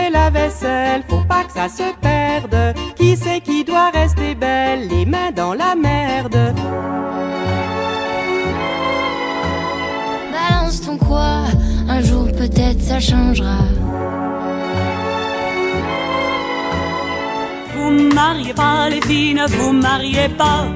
fait la vaisselle, faut pas que ça se perde. Qui c'est qui doit rester belle, les mains dans la merde? Balance ton quoi, un jour peut-être ça changera. Vous mariez pas les filles, ne vous mariez pas.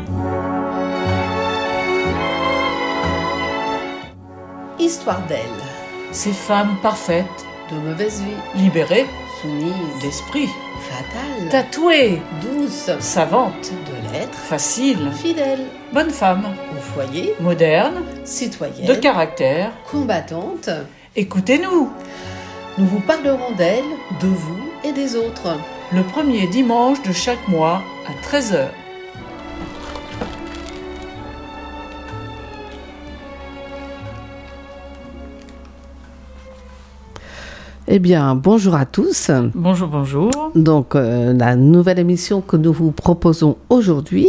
Histoire d'elle. Ces femmes parfaites, De mauvaise vie. libérées Soumise. d'esprit, Fatale. tatouées, Douce. savantes, De l'être. faciles, Fidèle. bonnes femmes, Au foyer. modernes, Citoyenne. de caractère. Combattante. Écoutez-nous, Nous vous parlerons d'elle, de vous et des autres. le premier dimanche de chaque mois à 13h. Eh bien, bonjour à tous. Bonjour, bonjour. Donc, la nouvelle émission que nous vous proposons aujourd'hui,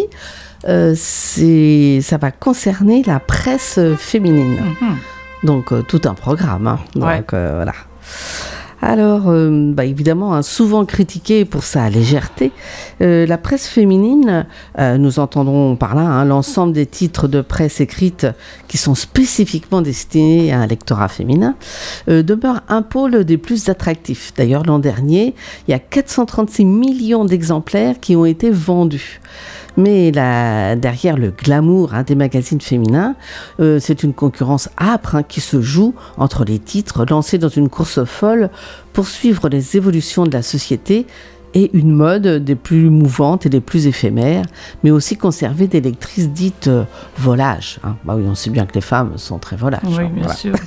ça va concerner la presse féminine. Donc, tout un programme. Hein. Donc, Ouais. voilà. Alors, évidemment, souvent critiquée pour sa légèreté, la presse féminine, nous entendons par là l'ensemble des titres de presse écrite qui sont spécifiquement destinés à un lectorat féminin, demeure un pôle des plus attractifs. D'ailleurs, l'an dernier, il y a 436 millions d'exemplaires qui ont été vendus. Mais derrière le glamour des magazines féminins, c'est une concurrence âpre qui se joue entre les titres lancés dans une course folle pour suivre les évolutions de la société et une mode des plus mouvantes et des plus éphémères, mais aussi conserver des lectrices dites volages. Bah oui, on sait bien que les femmes sont très volages. Oui, bien voilà. sûr.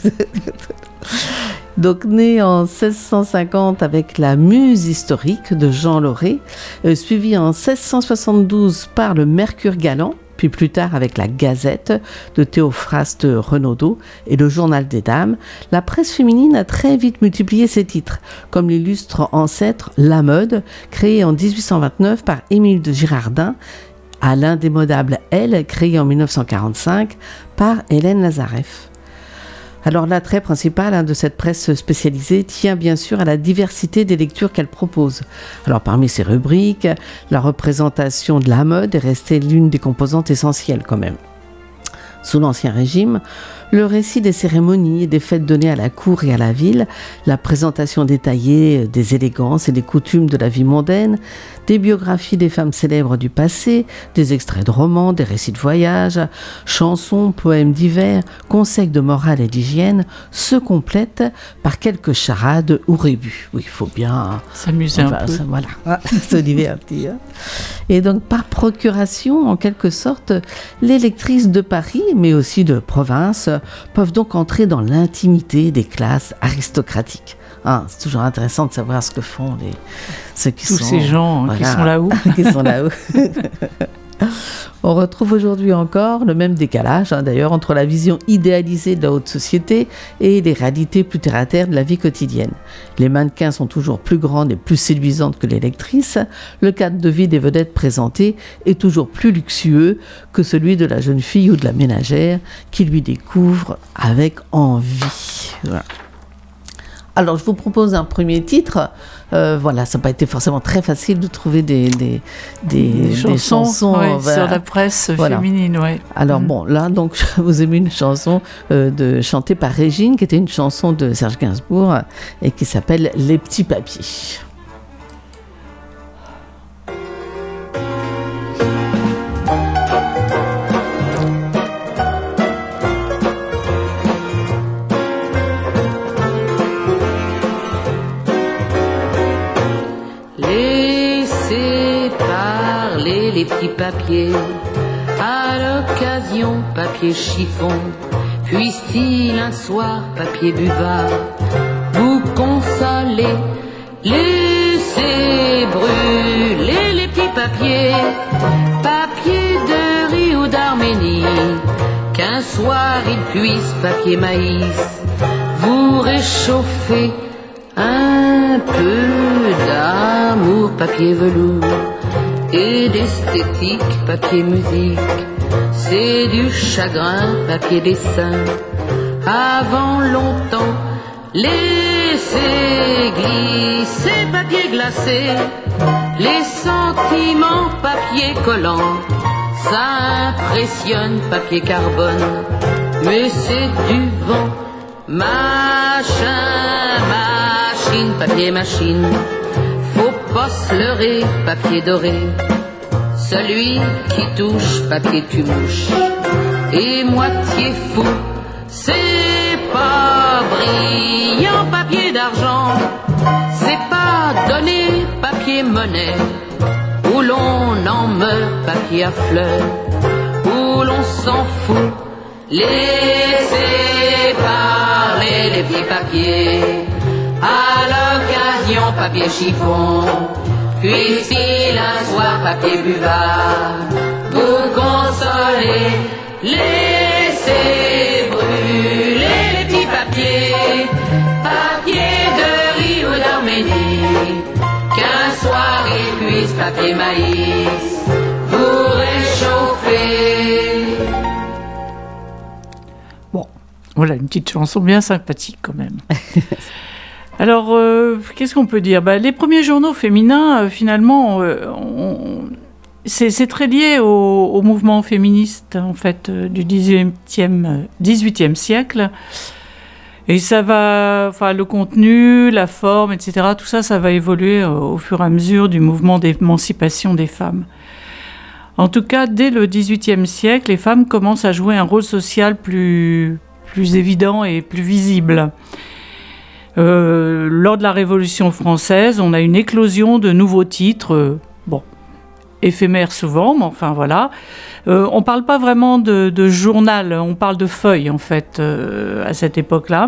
Donc, né en 1650 avec la Muse historique de Jean Lauré, suivi en 1672 par le Mercure galant, puis plus tard avec la Gazette de Théophraste Renaudot et le Journal des Dames, la presse féminine a très vite multiplié ses titres, comme l'illustre ancêtre La Mode, créé en 1829 par Émile de Girardin, à l'indémodable Elle, créée en 1945 par Hélène Lazareff. Alors l'attrait principal de cette presse spécialisée tient bien sûr à la diversité des lectures qu'elle propose. Alors parmi ces rubriques, la représentation de la mode est restée l'une des composantes essentielles quand même. Sous l'Ancien Régime, le récit des cérémonies et des fêtes données à la cour et à la ville, la présentation détaillée des élégances et des coutumes de la vie mondaine, des biographies des femmes célèbres du passé, des extraits de romans, des récits de voyage, chansons, poèmes divers, conseils de morale et d'hygiène se complètent par quelques charades ou rébus. Oui, il faut bien S'amuser un peu. Voilà, se divertir. Et donc, par procuration, en quelque sorte, les lectrices de Paris, mais aussi de province, peuvent donc entrer dans l'intimité des classes aristocratiques. C'est toujours intéressant de savoir ce que font ceux qui Tous sont... ces gens qui sont là-haut. qui sont là-haut. On retrouve aujourd'hui encore le même décalage, d'ailleurs, entre la vision idéalisée de la haute société et les réalités plus terre-à-terre de la vie quotidienne. Les mannequins sont toujours plus grandes et plus séduisantes que les lectrices. Le cadre de vie des vedettes présentées est toujours plus luxueux que celui de la jeune fille ou de la ménagère qui lui découvre avec envie. Voilà. Alors, je vous propose un premier titre. Voilà, ça n'a pas été forcément très facile de trouver des chansons ouais, sur la presse féminine. Ouais. Alors bon, là, donc, je vous ai mis une chanson chantée par Régine, qui était une chanson de Serge Gainsbourg et qui s'appelle « Les petits papiers ». Les petits papiers, à l'occasion papier chiffon, puisse-t-il un soir papier buvard vous consoler, laissez brûler les petits papiers, papier de riz ou d'Arménie, qu'un soir il puisse papier maïs vous réchauffer un peu d'amour papier velours et d'esthétique, papier musique, c'est du chagrin, papier dessin. Avant longtemps, Laissez glisser papier glacé, les sentiments papier collant. Ça impressionne papier carbone, mais c'est du vent. Machine, papier machine. Faut pas se leurrer, papier doré. Celui qui touche, papier tue-mouche. Et moitié fou, c'est pas brillant, papier d'argent. C'est pas donné, papier monnaie. Où l'on en meurt, papier à fleurs. Où l'on s'en fout. Laissez parler les petits papiers. À l'occasion, papier chiffon. Puis si un soir, papier buvard, vous consolez. Laissez brûler les petits papiers. Papier de riz ou d'Arménie. Qu'un soir il puisse, papier maïs, vous réchauffer. Bon, voilà une petite chanson bien sympathique quand même. Alors, qu'est-ce qu'on peut dire ? Les premiers journaux féminins, finalement, c'est très lié au mouvement féministe, en fait, du 18e siècle. Et ça va, le contenu, la forme, etc., tout ça, ça va évoluer au fur et à mesure du mouvement d'émancipation des femmes. En tout cas, dès le XVIIIe siècle, les femmes commencent à jouer un rôle social plus évident et plus visible. Lors de la Révolution française, on a une éclosion de nouveaux titres, éphémères souvent, mais enfin voilà. On ne parle pas vraiment de journal, on parle de feuilles en fait à cette époque-là.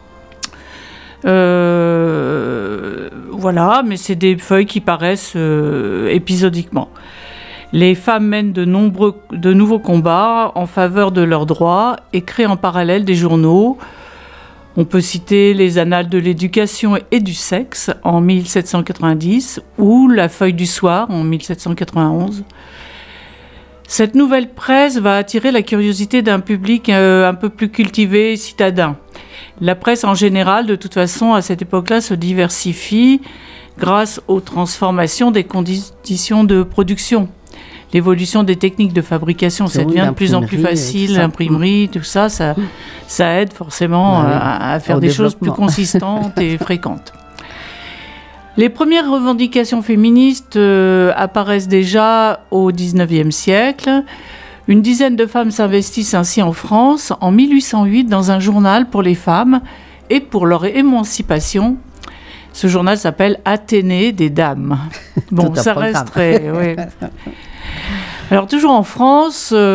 Voilà, mais c'est des feuilles qui paraissent épisodiquement. Les femmes mènent de nouveaux combats en faveur de leurs droits et créent en parallèle des journaux. On peut citer les Annales de l'éducation et du sexe en 1790 ou la Feuille du soir en 1791. Cette nouvelle presse va attirer la curiosité d'un public un peu plus cultivé et citadin. La presse en général, de toute façon, à cette époque-là, se diversifie grâce aux transformations des conditions de production. L'évolution des techniques de fabrication, ça devient de plus en plus facile, l'imprimerie, tout ça, ça aide forcément à faire des choses plus consistantes et fréquentes. Les premières revendications féministes apparaissent déjà au XIXe siècle. Une dizaine de femmes s'investissent ainsi en France en 1808 dans un journal pour les femmes et pour leur émancipation. Ce journal s'appelle Athénée des dames. Bon, ça reste très... Oui. Alors toujours en France, il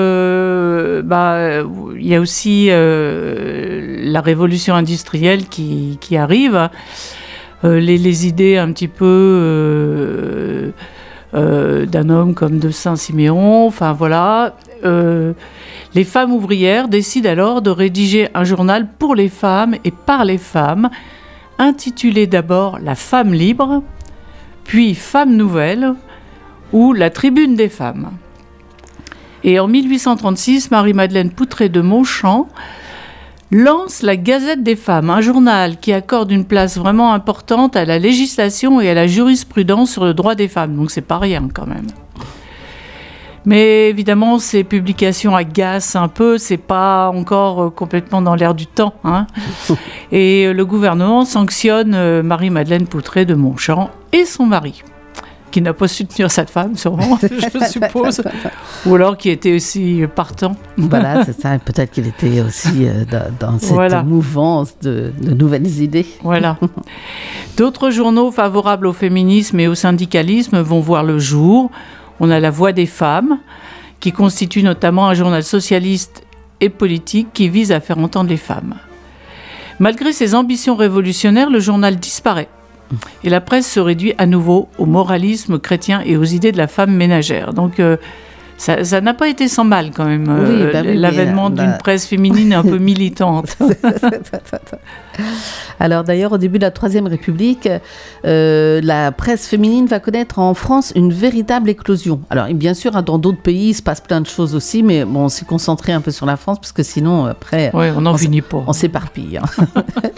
y a aussi la révolution industrielle qui arrive. Les idées un petit peu d'un homme comme de Saint-Siméon, enfin voilà. Les femmes ouvrières décident alors de rédiger un journal pour les femmes et par les femmes, intitulé d'abord La Femme libre, puis Femme nouvelle ou La Tribune des femmes. Et en 1836, Marie-Madeleine Poutré de Montchamp lance la Gazette des femmes, un journal qui accorde une place vraiment importante à la législation et à la jurisprudence sur le droit des femmes. Donc c'est pas rien quand même. Mais évidemment, ces publications agacent un peu, c'est pas encore complètement dans l'air du temps, hein. Et le gouvernement sanctionne Marie-Madeleine Poutré de Montchamp et son mari, qui n'a pas su tenir cette femme, sûrement, je suppose, ou alors qui était aussi partant. Voilà, c'est ça, peut-être qu'il était aussi dans cette mouvance de nouvelles idées. Voilà. D'autres journaux favorables au féminisme et au syndicalisme vont voir le jour. On a La Voix des femmes, qui constitue notamment un journal socialiste et politique qui vise à faire entendre les femmes. Malgré ses ambitions révolutionnaires, le journal disparaît. Et la presse se réduit à nouveau au moralisme chrétien et aux idées de la femme ménagère. Donc ça n'a pas été sans mal quand même, l'avènement d'une presse féminine un peu militante. Alors d'ailleurs, au début de la Troisième République, la presse féminine va connaître en France une véritable éclosion. Alors bien sûr, dans d'autres pays, il se passe plein de choses aussi, mais bon, on s'est concentré un peu sur la France, parce que sinon, après, on n'en finit pas. On s'éparpille. Hein.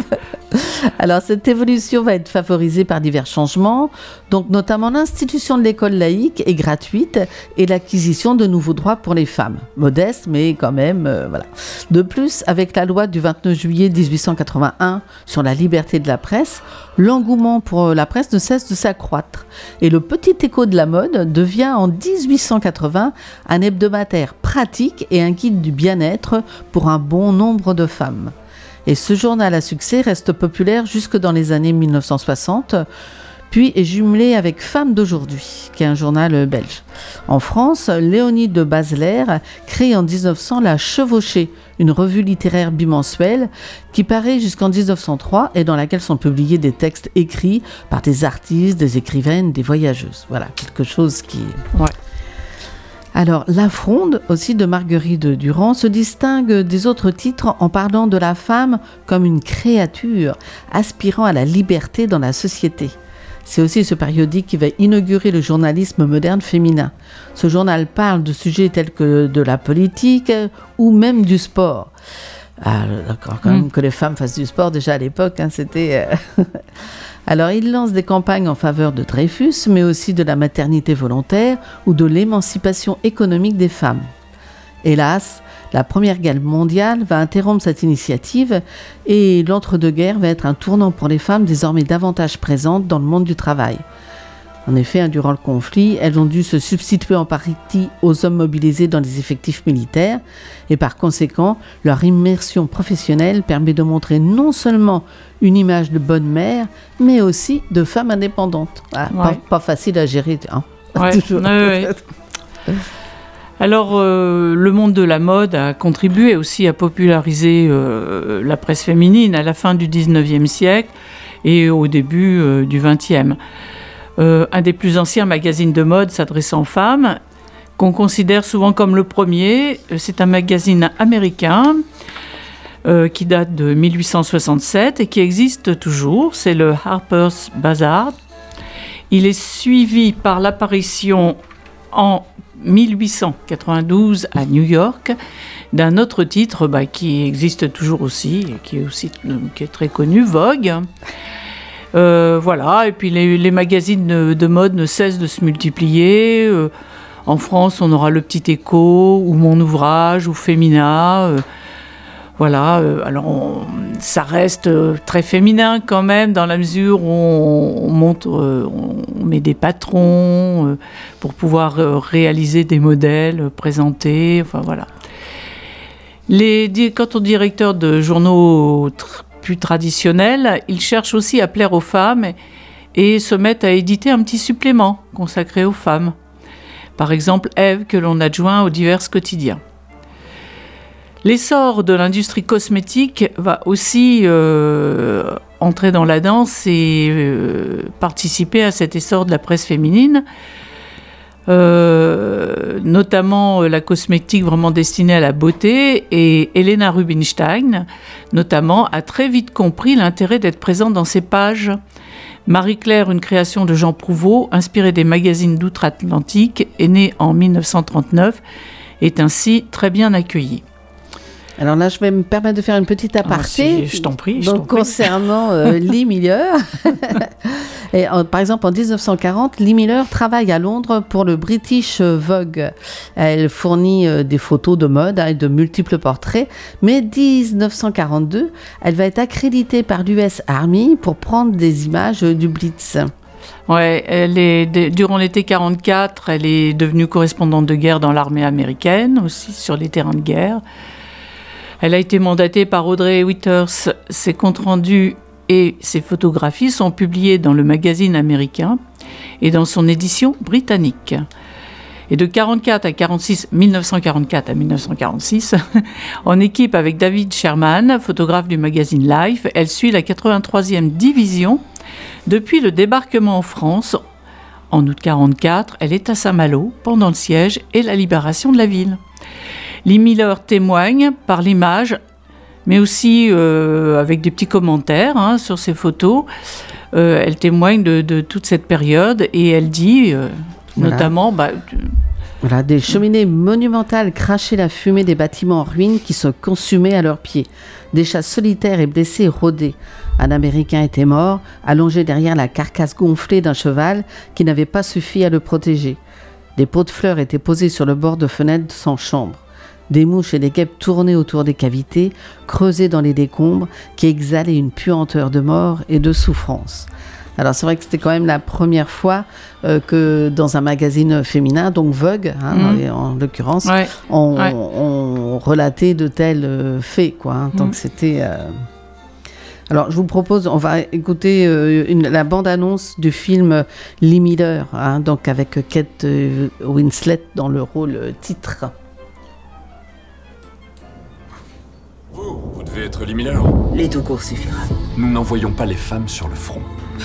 Alors, cette évolution va être favorisée par divers changements, donc notamment l'institution de l'école laïque et gratuite et l'acquisition de nouveaux droits pour les femmes, modestes, mais quand même, voilà. De plus, avec la loi du 29 juillet 1881 sur la liberté de la presse, l'engouement pour la presse ne cesse de s'accroître. Et le Petit Écho de la mode devient en 1880 un hebdomadaire pratique et un guide du bien-être pour un bon nombre de femmes. Et ce journal à succès reste populaire jusque dans les années 1960, puis est jumelé avec Femmes d'aujourd'hui, qui est un journal belge. En France, Léonie de Basler crée en 1900 La Chevauchée, une revue littéraire bimensuelle qui paraît jusqu'en 1903 et dans laquelle sont publiés des textes écrits par des artistes, des écrivaines, des voyageuses. Voilà, quelque chose qui... Ouais. Alors, La Fronde, aussi de Marguerite Durand, se distingue des autres titres en parlant de la femme comme une créature aspirant à la liberté dans la société. C'est aussi ce périodique qui va inaugurer le journalisme moderne féminin. Ce journal parle de sujets tels que de la politique ou même du sport. Ah, d'accord, quand même que les femmes fassent du sport, déjà à l'époque, c'était... Alors, il lance des campagnes en faveur de Dreyfus, mais aussi de la maternité volontaire ou de l'émancipation économique des femmes. Hélas, la Première Guerre mondiale va interrompre cette initiative et l'entre-deux-guerres va être un tournant pour les femmes désormais davantage présentes dans le monde du travail. En effet, durant le conflit, elles ont dû se substituer en partie aux hommes mobilisés dans les effectifs militaires et par conséquent, leur immersion professionnelle permet de montrer non seulement une image de bonne mère, mais aussi de femme indépendante. Ah, Ouais. pas facile à gérer, hein. Ouais. Toujours. Ouais. Alors, le monde de la mode a contribué aussi à populariser la presse féminine à la fin du 19e siècle et au début du 20e. Un des plus anciens magazines de mode s'adressant aux femmes, qu'on considère souvent comme le premier, c'est un magazine américain qui date de 1867 et qui existe toujours, c'est le Harper's Bazaar. Il est suivi par l'apparition en 1892 à New York d'un autre titre qui existe toujours aussi, qui est très connu, Vogue. Voilà, et puis les magazines de mode ne cessent de se multiplier. En France, on aura Le Petit Écho, ou Mon Ouvrage, ou Femina. Voilà, alors ça reste très féminin quand même, dans la mesure où on met des patrons pour pouvoir réaliser des modèles, présenter, enfin voilà. Quant aux directeurs de journaux plus traditionnels, ils cherchent aussi à plaire aux femmes et se mettent à éditer un petit supplément consacré aux femmes. Par exemple, Ève, que l'on adjoint aux divers quotidiens. L'essor de l'industrie cosmétique va aussi entrer dans la danse et participer à cet essor de la presse féminine, notamment la cosmétique vraiment destinée à la beauté. Et Helena Rubinstein, notamment, a très vite compris l'intérêt d'être présente dans ces pages. Marie-Claire, une création de Jean Prouveau, inspirée des magazines d'outre-Atlantique, est née en 1939, est ainsi très bien accueillie. Alors là, je vais me permettre de faire une petite aparté. Je t'en prie. Concernant Lee Miller. Et, par exemple, en 1940, Lee Miller travaille à Londres pour le British Vogue. Elle fournit des photos de mode et de multiples portraits. Mais 1942, elle va être accréditée par l'US Army pour prendre des images du Blitz. Ouais, durant l'été 1944, elle est devenue correspondante de guerre dans l'armée américaine, aussi sur les terrains de guerre. Elle a été mandatée par Audrey Withers. Ses comptes rendus et ses photographies sont publiés dans le magazine américain et dans son édition britannique. Et de 1944 à 1946, en équipe avec David Sherman, photographe du magazine Life, elle suit la 83e division. Depuis le débarquement en France, en août 1944, elle est à Saint-Malo pendant le siège et la libération de la ville. Lee Miller témoigne par l'image, mais aussi avec des petits commentaires sur ses photos. Elle témoigne de toute cette période et elle dit notamment... Voilà, des cheminées monumentales crachaient la fumée des bâtiments en ruine qui se consumaient à leurs pieds. Des chats solitaires et blessés rôdaient. Un Américain était mort, allongé derrière la carcasse gonflée d'un cheval qui n'avait pas suffi à le protéger. Des pots de fleurs étaient posés sur le bord de fenêtres sans chambre. Des mouches et des guêpes tournaient autour des cavités, creusées dans les décombres, qui exhalaient une puanteur de mort et de souffrance. Alors c'est vrai que c'était quand même la première fois que dans un magazine féminin, donc Vogue, en l'occurrence, on relatait de tels faits, quoi. Hein. Donc c'était... Alors je vous propose, on va écouter la bande-annonce du film Lee Miller, donc avec Kate Winslet dans le rôle titre. Vous devez être Lee Miller. Les tout court suffira. Nous n'envoyons pas les femmes sur le front.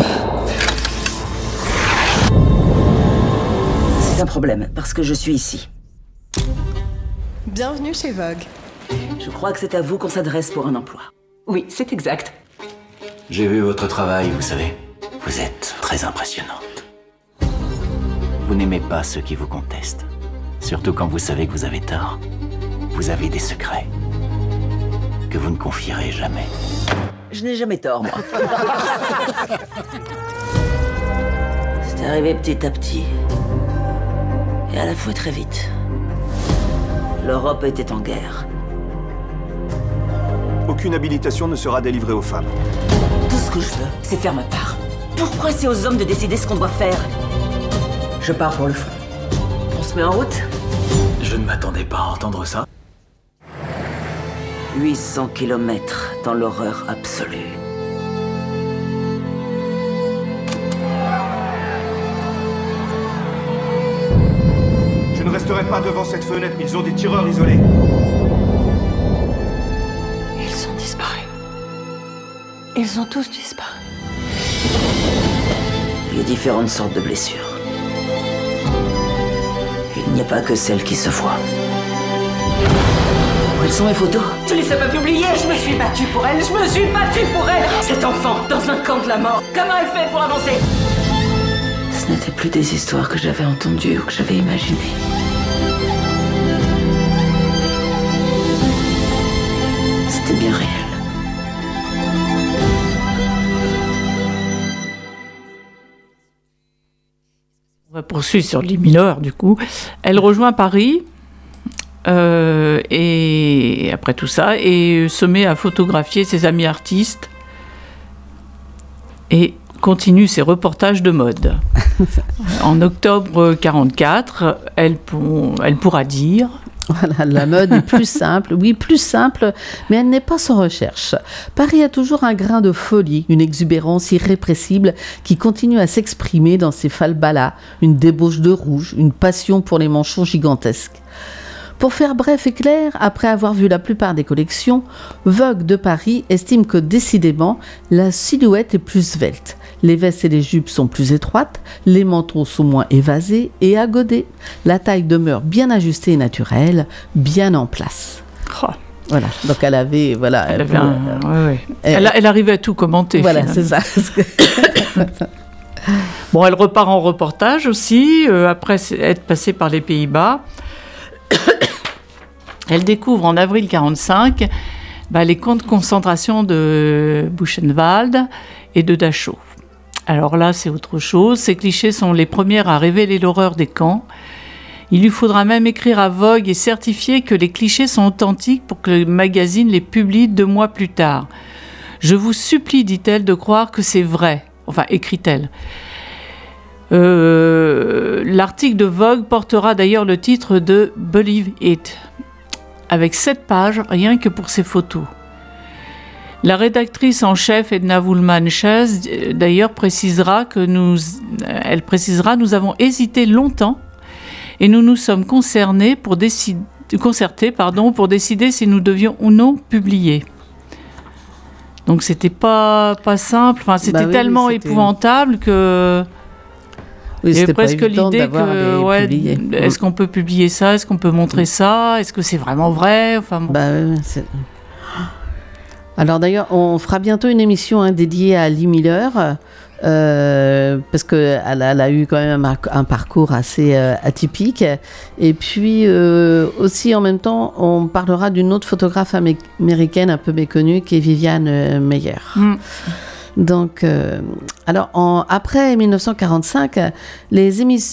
C'est un problème, parce que je suis ici. Bienvenue chez Vogue. Je crois que c'est à vous qu'on s'adresse pour un emploi. Oui, c'est exact. J'ai vu votre travail, vous savez. Vous êtes très impressionnante. Vous n'aimez pas ceux qui vous contestent. Surtout quand vous savez que vous avez tort. Vous avez des secrets que vous ne confierez jamais. Je n'ai jamais tort, moi. C'est arrivé petit à petit. Et à la fois très vite. L'Europe était en guerre. Aucune habilitation ne sera délivrée aux femmes. Tout ce que je veux, c'est faire ma part. Pourquoi c'est aux hommes de décider ce qu'on doit faire? Je pars pour le fond. On se met en route? Je ne m'attendais pas à entendre ça. 800 kilomètres dans l'horreur absolue. Je ne resterai pas devant cette fenêtre, mais ils ont des tireurs isolés. Ils sont disparus. Ils ont tous disparu. Il y a différentes sortes de blessures. Il n'y a pas que celles qui se voient. Où sont mes photos? Tu les as pas publiées? Je me suis battue pour elle, Cet enfant, dans un camp de la mort, comment elle fait pour avancer? Ce n'étaient plus des histoires que j'avais entendues ou que j'avais imaginées. C'était bien réel. On va poursuivre sur Lee Miller, du coup. Elle rejoint Paris... et après tout ça, et se met à photographier ses amis artistes et continue ses reportages de mode. En octobre 1944, elle pourra dire... Voilà, la mode est plus simple, mais elle n'est pas sans recherche. Paris a toujours un grain de folie, une exubérance irrépressible qui continue à s'exprimer dans ses falbalas, une débauche de rouge, une passion pour les manchons gigantesques. Pour faire bref et clair, après avoir vu la plupart des collections, Vogue de Paris estime que décidément, la silhouette est plus svelte. Les vestes et les jupes sont plus étroites, les manteaux sont moins évasés et agodés. La taille demeure bien ajustée et naturelle, bien en place. Oh. Voilà, donc elle avait... Voilà, elle arrivait à tout commenter. Voilà, finalement. c'est ça. Bon, elle repart en reportage aussi, après être passée par les Pays-Bas. Elle découvre en avril 1945 les camps de concentration de Buchenwald et de Dachau. Alors là, c'est autre chose. Ces clichés sont les premières à révéler l'horreur des camps. Il lui faudra même écrire à Vogue et certifier que les clichés sont authentiques pour que le magazine les publie 2 mois plus tard. « Je vous supplie, dit-elle, de croire que c'est vrai. » Enfin, écrit-elle. L'article de Vogue portera d'ailleurs le titre de « Believe It », avec 7 pages rien que pour ses photos. La rédactrice en chef Edna Woolman-Chase d'ailleurs précisera nous avons hésité longtemps et nous nous sommes concertés pour décider si nous devions ou non publier. Donc c'était pas simple, enfin c'était tellement épouvantable que oui, il y avait presque l'idée que est-ce qu'on peut publier ça, est-ce qu'on peut montrer ça, est-ce que c'est vraiment vrai, enfin bon. Alors d'ailleurs, on fera bientôt une émission dédiée à Lee Miller, parce qu'elle a eu quand même un parcours assez atypique. Et puis aussi en même temps, on parlera d'une autre photographe américaine un peu méconnue qui est Viviane Maier. Donc, après 1945, les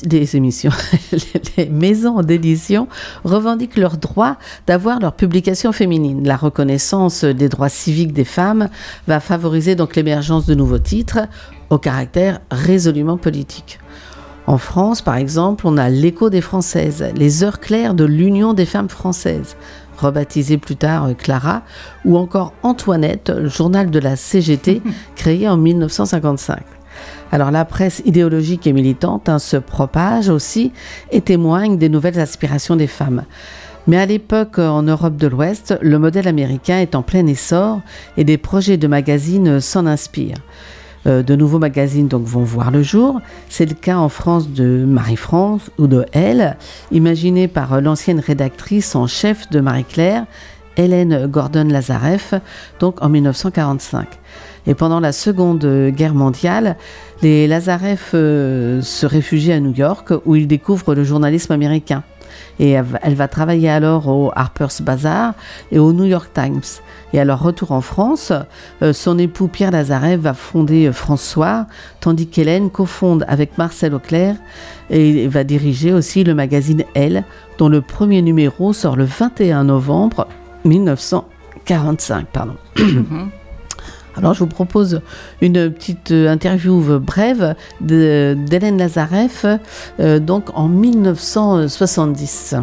maisons d'édition revendiquent leur droit d'avoir leur publication féminine. La reconnaissance des droits civiques des femmes va favoriser donc l'émergence de nouveaux titres au caractère résolument politique. En France, par exemple, on a l'Écho des Françaises, les Heures claires de l'Union des femmes françaises, rebaptisé plus tard Clara, ou encore Antoinette, le journal de la CGT, créé en 1955. Alors la presse idéologique et militante se propage aussi et témoigne des nouvelles aspirations des femmes. Mais à l'époque, en Europe de l'Ouest, le modèle américain est en plein essor et des projets de magazines s'en inspirent. De nouveaux magazines donc vont voir le jour. C'est le cas en France de Marie-France ou de Elle, imaginé par l'ancienne rédactrice en chef de Marie-Claire, Hélène Gordon-Lazareff, donc en 1945. Et pendant la Seconde Guerre mondiale, les Lazareff se réfugient à New York où ils découvrent le journalisme américain. Et elle va travailler alors au Harper's Bazaar et au New York Times. Et à leur retour en France, son époux Pierre Lazareff va fonder France Soir, tandis qu'Hélène cofonde avec Marcel Auclair et va diriger aussi le magazine Elle, dont le premier numéro sort le 21 novembre 1945. Alors, je vous propose une petite interview brève d'Hélène Lazareff, donc en 1970.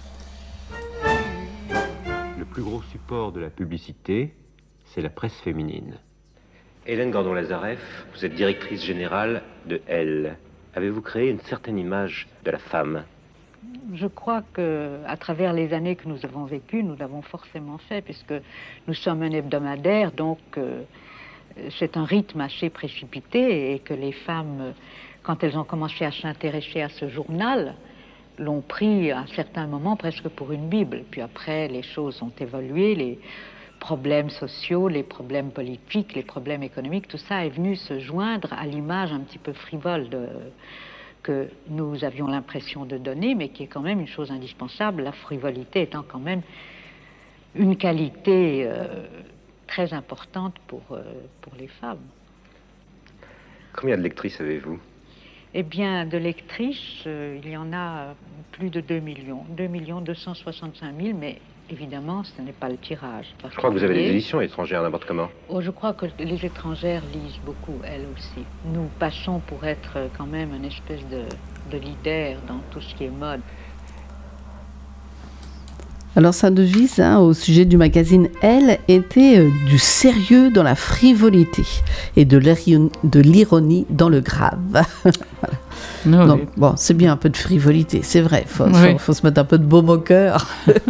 Le plus gros support de la publicité, c'est la presse féminine. Hélène Gordon-Lazareff, vous êtes directrice générale de Elle. Avez-vous créé une certaine image de la femme ? Je crois qu'à travers les années que nous avons vécues, nous l'avons forcément fait, puisque nous sommes un hebdomadaire, donc c'est un rythme assez précipité, et que les femmes, quand elles ont commencé à s'intéresser à ce journal, l'ont pris à un certain moment presque pour une Bible. Puis après, les choses ont évolué, les problèmes sociaux, les problèmes politiques, les problèmes économiques, tout ça est venu se joindre à l'image un petit peu frivole que nous avions l'impression de donner, mais qui est quand même une chose indispensable, la frivolité étant quand même une qualité très importante pour les femmes. Combien de lectrices avez-vous ? Eh bien, de lectrices, il y en a plus de 2 millions. 2 265 000, mais évidemment, ce n'est pas le tirage. Je crois que vous avez des éditions étrangères, n'importe comment. Oh, je crois que les étrangères lisent beaucoup, elles aussi. Nous passons pour être quand même une espèce de leader dans tout ce qui est mode. Alors sa devise au sujet du magazine Elle était du sérieux dans la frivolité et de l'ironie dans le grave. Voilà. Non, donc oui. bon, c'est bien un peu de frivolité, c'est vrai, faut se mettre un peu de baume au cœur.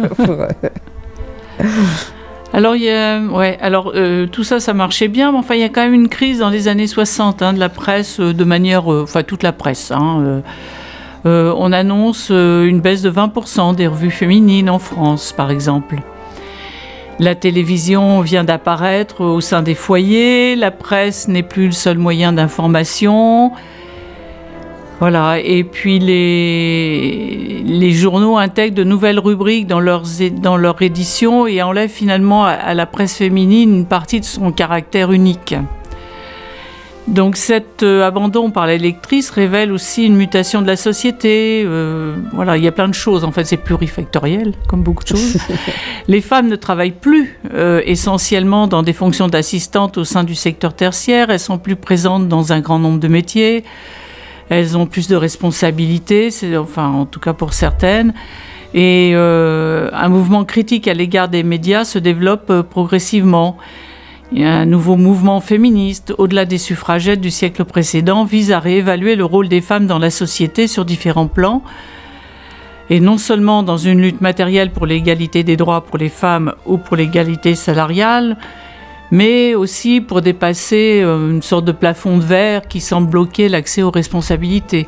Alors, tout ça marchait bien, mais enfin, il y a quand même une crise dans les années 60 de la presse, de manière, toute la presse. On annonce une baisse de 20% des revues féminines en France, par exemple. La télévision vient d'apparaître au sein des foyers, la presse n'est plus le seul moyen d'information. Voilà, et puis les journaux intègrent de nouvelles rubriques dans leur édition et enlèvent finalement à la presse féminine une partie de son caractère unique. Donc cet abandon par les lectrices révèle aussi une mutation de la société. Il y a plein de choses. En fait, c'est plurifactoriel, comme beaucoup de choses. Les femmes ne travaillent plus essentiellement dans des fonctions d'assistantes au sein du secteur tertiaire. Elles sont plus présentes dans un grand nombre de métiers. Elles ont plus de responsabilités, en tout cas pour certaines. Et un mouvement critique à l'égard des médias se développe progressivement. Il y a un nouveau mouvement féministe, au-delà des suffragettes du siècle précédent, vise à réévaluer le rôle des femmes dans la société sur différents plans. Et non seulement dans une lutte matérielle pour l'égalité des droits pour les femmes ou pour l'égalité salariale, mais aussi pour dépasser une sorte de plafond de verre qui semble bloquer l'accès aux responsabilités.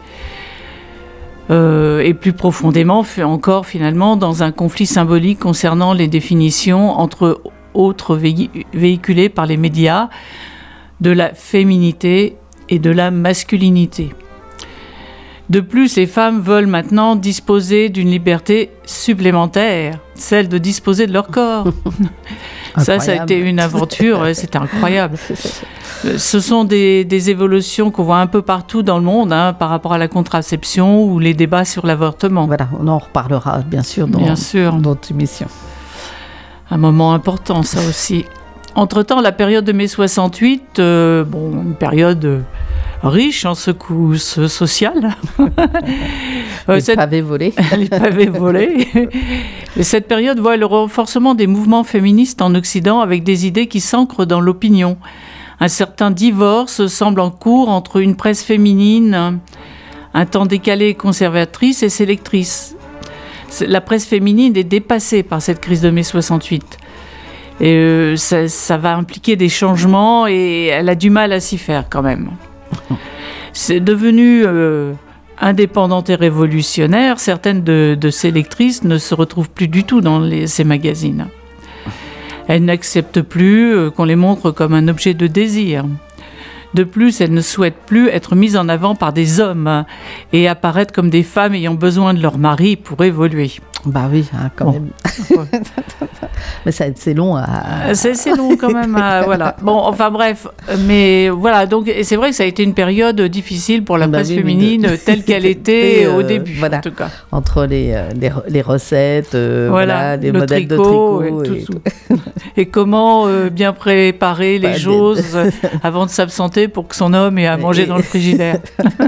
Et plus profondément, encore finalement, dans un conflit symbolique concernant les définitions entre autres véhiculées par les médias de la féminité et de la masculinité. De plus, les femmes veulent maintenant disposer d'une liberté supplémentaire, celle de disposer de leur corps. Ça a été une aventure, c'était incroyable. Ce sont des évolutions qu'on voit un peu partout dans le monde par rapport à la contraception ou les débats sur l'avortement. Voilà, on en reparlera bien sûr dans d'autres émissions. Un moment important, ça aussi. Entre-temps, la période de mai 68, une période riche en secousses sociales. Les pavés volés. Les pavés volés. Et cette période voit le renforcement des mouvements féministes en Occident avec des idées qui s'ancrent dans l'opinion. Un certain divorce semble en cours entre une presse féminine, un temps décalé conservatrice et sélectrice. La presse féminine est dépassée par cette crise de mai 68. Et ça va impliquer des changements et elle a du mal à s'y faire quand même. C'est devenu indépendante et révolutionnaire. Certaines de ces lectrices ne se retrouvent plus du tout dans ces magazines. Elles n'acceptent plus qu'on les montre comme un objet de désir. De plus, elles ne souhaitent plus être mises en avant par des hommes et apparaître comme des femmes ayant besoin de leur mari pour évoluer. Bah oui, quand même. Mais c'est long à... C'est long quand même, voilà. Bon, enfin bref, mais voilà, donc c'est vrai que ça a été une période difficile pour la presse féminine telle qu'elle était au début, voilà. En tout cas. Entre les recettes, les modèles tricot, de tricot et tout. Et comment bien préparer les choses avant de s'absenter pour que son homme ait à manger dans le frigidaire.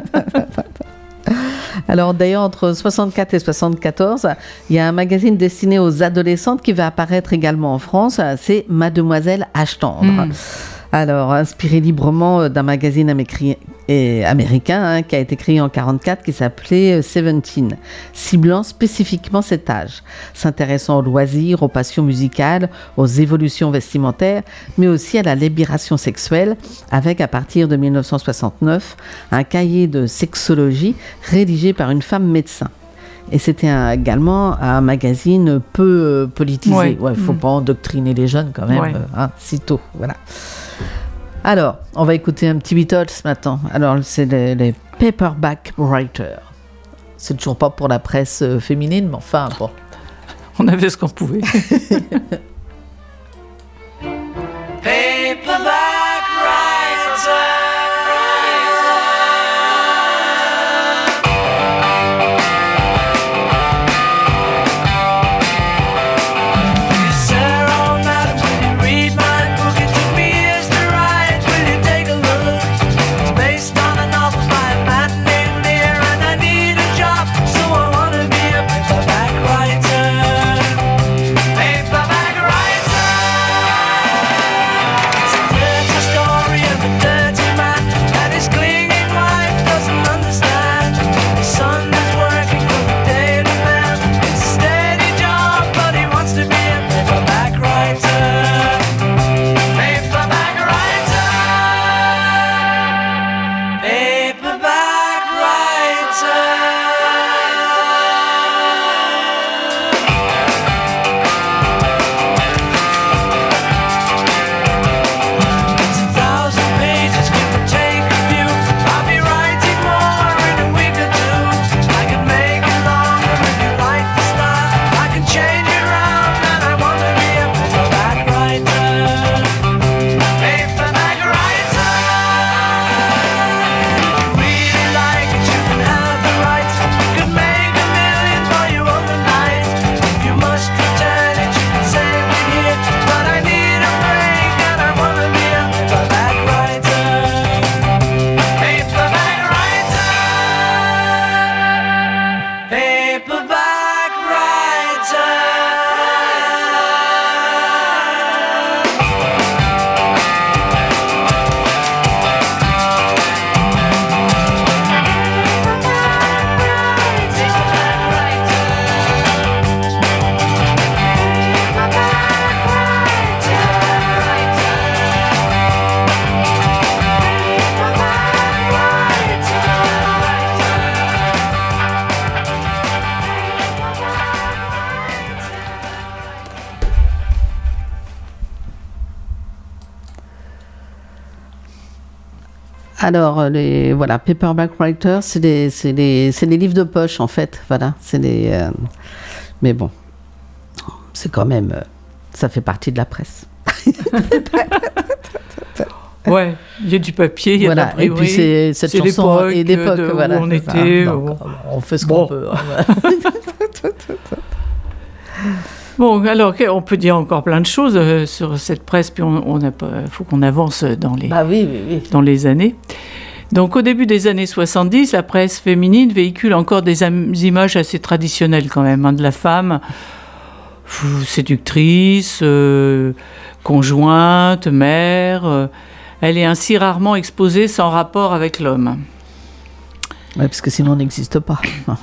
Alors d'ailleurs, entre 64 et 74, il y a un magazine destiné aux adolescentes qui va apparaître également en France, c'est Mademoiselle H-Tendre. Alors, inspiré librement d'un magazine américain qui a été créé en 1944, qui s'appelait Seventeen, ciblant spécifiquement cet âge, s'intéressant aux loisirs, aux passions musicales, aux évolutions vestimentaires, mais aussi à la libération sexuelle, avec à partir de 1969 un cahier de sexologie rédigé par une femme médecin. Et c'était également un magazine peu politisé. Il ne faut pas endoctriner les jeunes quand même, si tôt. Voilà. Alors, on va écouter un petit Beatles maintenant. Alors, c'est les Paperback Writers. C'est toujours pas pour la presse féminine, mais enfin, bon. On avait ce qu'on pouvait. Paperback Writers. Alors, Paperback Writers, c'est les livres de poche, en fait. Voilà, mais bon, c'est quand même... ça fait partie de la presse. Ouais, il y a du papier, il y a de l'imprimerie. Et puis c'est cette chanson et d'époque, où on était. Donc, on fait ce qu'on peut. Bon, alors on peut dire encore plein de choses sur cette presse, puis faut qu'on avance dans les années. Donc au début des années 70, la presse féminine véhicule encore des images assez traditionnelles quand même, de la femme séductrice, conjointe, mère. Elle est ainsi rarement exposée sans rapport avec l'homme. Oui, parce que sinon on n'existe pas.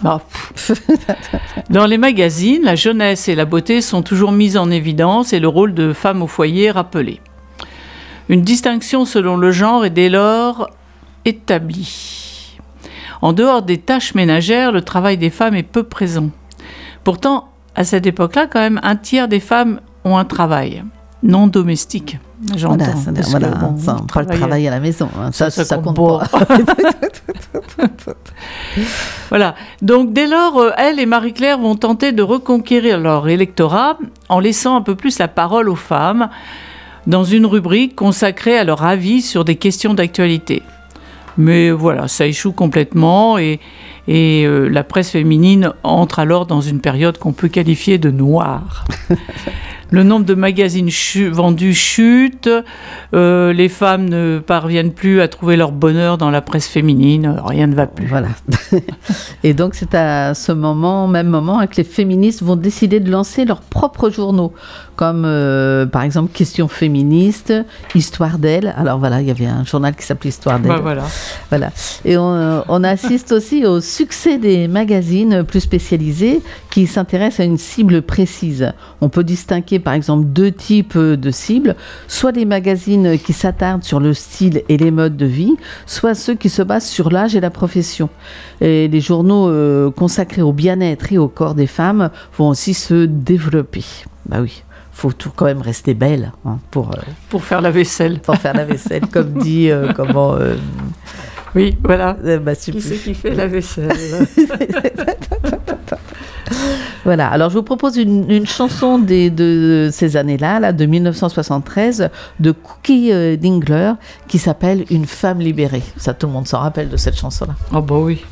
Dans les magazines, la jeunesse et la beauté sont toujours mises en évidence et le rôle de femme au foyer rappelé. Une distinction selon le genre est dès lors établie. En dehors des tâches ménagères, le travail des femmes est peu présent. Pourtant, à cette époque-là, quand même, 1/3 des femmes ont un travail non domestique. J'entends. Ça, pas le travail à la maison. Hein. Ça compte pas. Voilà. Donc, dès lors, elle et Marie-Claire vont tenter de reconquérir leur électorat en laissant un peu plus la parole aux femmes dans une rubrique consacrée à leur avis sur des questions d'actualité. Mais voilà, ça échoue complètement et la presse féminine entre alors dans une période qu'on peut qualifier de noire. Le nombre de magazines vendus chute, les femmes ne parviennent plus à trouver leur bonheur dans la presse féminine, rien ne va plus. Voilà. Et donc c'est à ce même moment, que les féministes vont décider de lancer leurs propres journaux, comme par exemple Questions féministes, Histoire d'elle. Alors voilà, il y avait un journal qui s'appelait Histoire d'elle. Voilà. Et on assiste aussi au succès des magazines plus spécialisés qui s'intéressent à une cible précise. On peut distinguer par exemple 2 types de cibles, soit des magazines qui s'attardent sur le style et les modes de vie, soit ceux qui se basent sur l'âge et la profession. Et les journaux consacrés au bien-être et au corps des femmes vont aussi se développer. Bah oui. Faut quand même rester belle pour faire la vaisselle. Pour faire la vaisselle, comme dit Oui, voilà. Qui c'est qui fait la vaisselle? Voilà. Alors je vous propose une chanson de ces années-là, de 1973, de Cookie Dingler, qui s'appelle Une femme libérée. Ça, tout le monde s'en rappelle de cette chanson-là. Oh bah oui.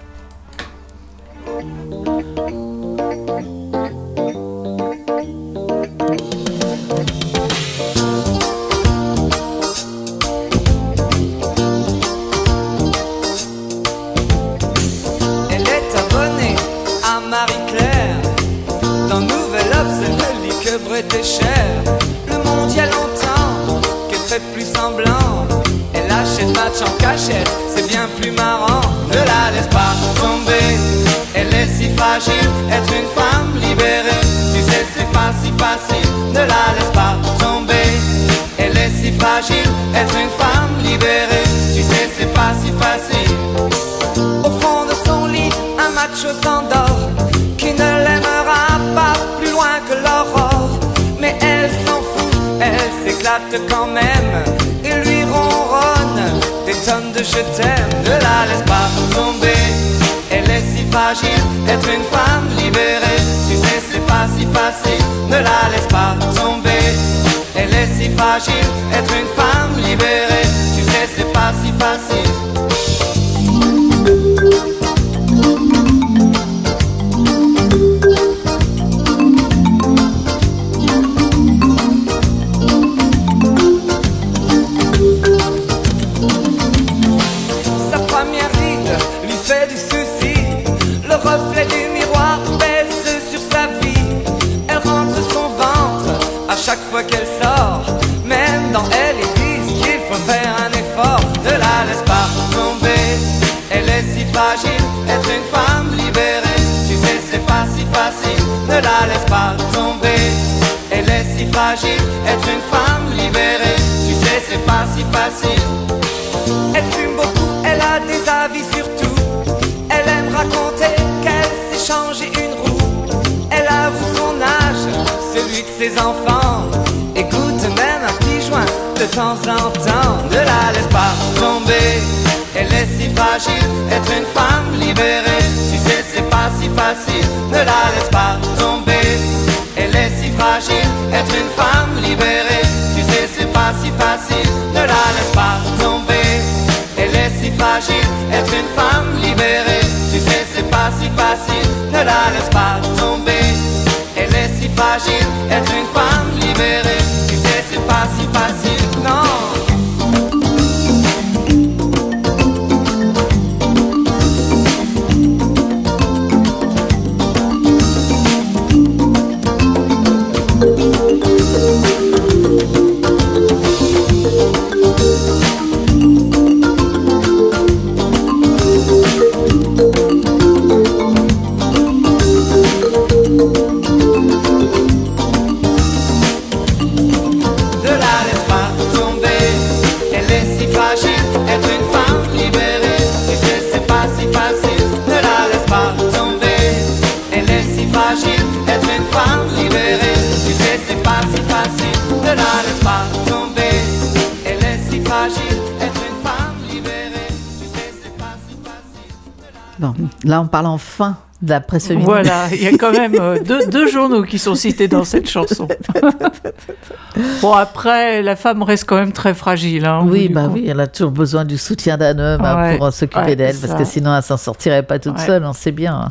Était cher, le monde y a longtemps qu'elle fait plus semblant. Elle achète match en cachette, c'est bien plus marrant. Ne la laisse pas tomber, elle est si fragile. Être une femme libérée, tu sais c'est pas si facile. Ne la laisse pas tomber, elle est si fragile. Être une femme libérée, tu sais c'est pas si facile. Au fond de son lit, un macho s'endort, qui ne l'aimera pas plus loin que l'aurore. Mais elle s'en fout, elle s'éclate quand même et lui ronronne des tonnes de je t'aime. Ne la laisse pas tomber, elle est si fragile. Être une femme libérée, tu sais c'est pas si facile. Ne la laisse pas tomber, elle est si fragile. Être une femme libérée, tu sais c'est pas si facile. Reflet du miroir pèse sur sa vie. Elle rentre son ventre à chaque fois qu'elle sort. Même dans elle ils disent qu'il faut faire un effort. Ne la laisse pas tomber, elle est si fragile. Être une femme libérée, tu sais c'est pas si facile. Ne la laisse pas tomber, elle est si fragile. Être une femme libérée, tu sais c'est pas si facile. Elle fume beaucoup, elle a des avis sur tout. Elle aime raconter qu'elle s'est changé une roue. Elle avoue son âge, celui de ses enfants. Écoute même un petit joint de temps en temps. Ne la laisse pas tomber, elle est si fragile. Être une femme libérée, tu sais c'est pas si facile. Ne la laisse pas tomber, elle est si fragile. Être une femme libérée, tu sais c'est pas si facile. Ne la laisse pas la laisse pas tomber. Elle est si fragile, être une femme libérée. Tu sais, c'est pas si facile, non. Bon, là, on parle enfin de la presse féminine. Voilà, il y a quand même deux journaux qui sont cités dans cette chanson. Bon, après, la femme reste quand même très fragile. Hein, oui, oui, elle a toujours besoin du soutien d'un homme pour s'occuper d'elle, parce que sinon, elle ne s'en sortirait pas toute seule, on sait bien.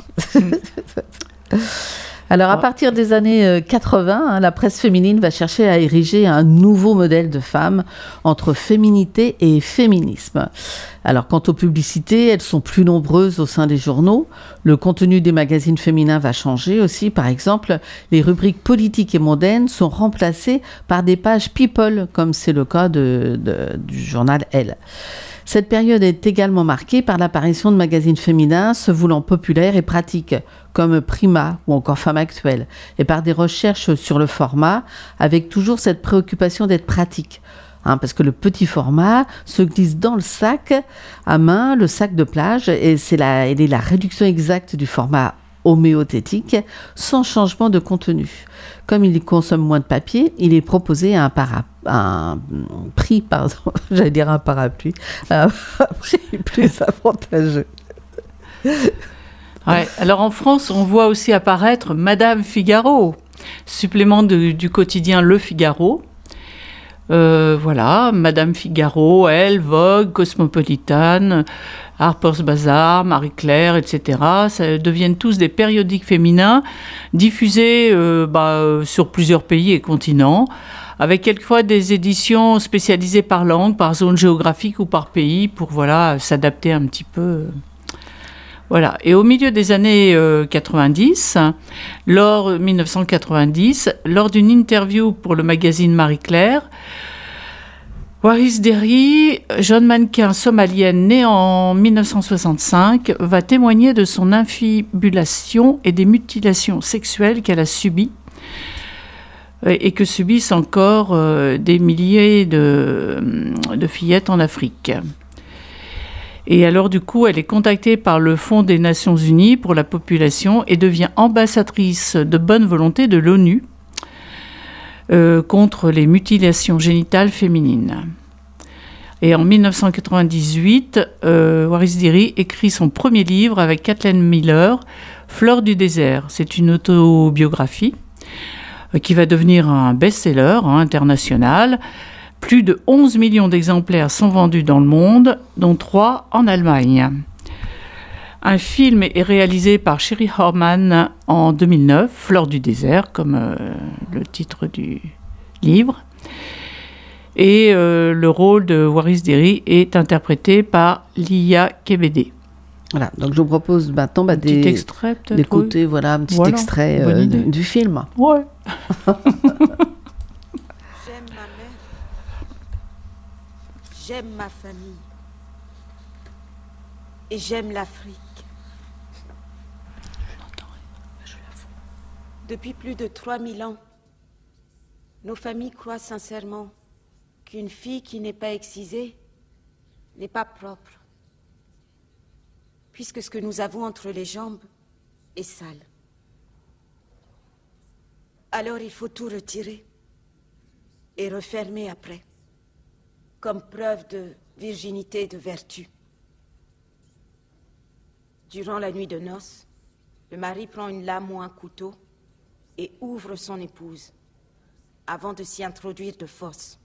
Alors, à partir des années 80, la presse féminine va chercher à ériger un nouveau modèle de femme entre féminité et féminisme. Alors, quant aux publicités, elles sont plus nombreuses au sein des journaux. Le contenu des magazines féminins va changer aussi. Par exemple, les rubriques politiques et mondaines sont remplacées par des pages People, comme c'est le cas du journal Elle. Cette période est également marquée par l'apparition de magazines féminins se voulant populaires et pratiques, comme Prima ou encore Femme Actuelle, et par des recherches sur le format, avec toujours cette préoccupation d'être pratique. Parce que le petit format se glisse dans le sac à main, le sac de plage, et c'est la réduction exacte du format homéothétique, sans changement de contenu. Comme il consomme moins de papier, il est proposé à un prix plus avantageux. Ouais. Alors en France, on voit aussi apparaître Madame Figaro, supplément du quotidien Le Figaro. Voilà, Madame Figaro, Elle, Vogue, Cosmopolitan, Harper's Bazaar, Marie-Claire, etc. Ça deviennent tous des périodiques féminins diffusés sur plusieurs pays et continents, avec quelquefois des éditions spécialisées par langue, par zone géographique ou par pays, pour s'adapter un petit peu. Voilà. Et au milieu des années 1990, lors d'une interview pour le magazine Marie-Claire, Waris Dirie, jeune mannequin somalienne née en 1965, va témoigner de son infibulation et des mutilations sexuelles qu'elle a subies et que subissent encore des milliers de fillettes en Afrique. Et alors, du coup, elle est contactée par le Fonds des Nations Unies pour la population et devient ambassadrice de bonne volonté de l'ONU contre les mutilations génitales féminines. Et en 1998, Waris Dirie écrit son premier livre avec Kathleen Miller, Fleurs du désert. C'est une autobiographie qui va devenir un best-seller international. Plus de 11 millions d'exemplaires sont vendus dans le monde, dont 3 en Allemagne. Un film est réalisé par Sherry Horman en 2009, Fleurs du désert, comme le titre du livre. Et le rôle de Waris Dirie est interprété par Lia Kebede. Voilà, donc je vous propose maintenant d'écouter un petit extrait du film. Ouais. J'aime ma mère. J'aime ma famille. Et j'aime l'Afrique. Depuis plus de 3000 ans, nos familles croient sincèrement qu'une fille qui n'est pas excisée n'est pas propre, puisque ce que nous avons entre les jambes est sale. Alors il faut tout retirer et refermer après, comme preuve de virginité et de vertu. Durant la nuit de noces, le mari prend une lame ou un couteau et ouvre son épouse avant de s'y introduire de force.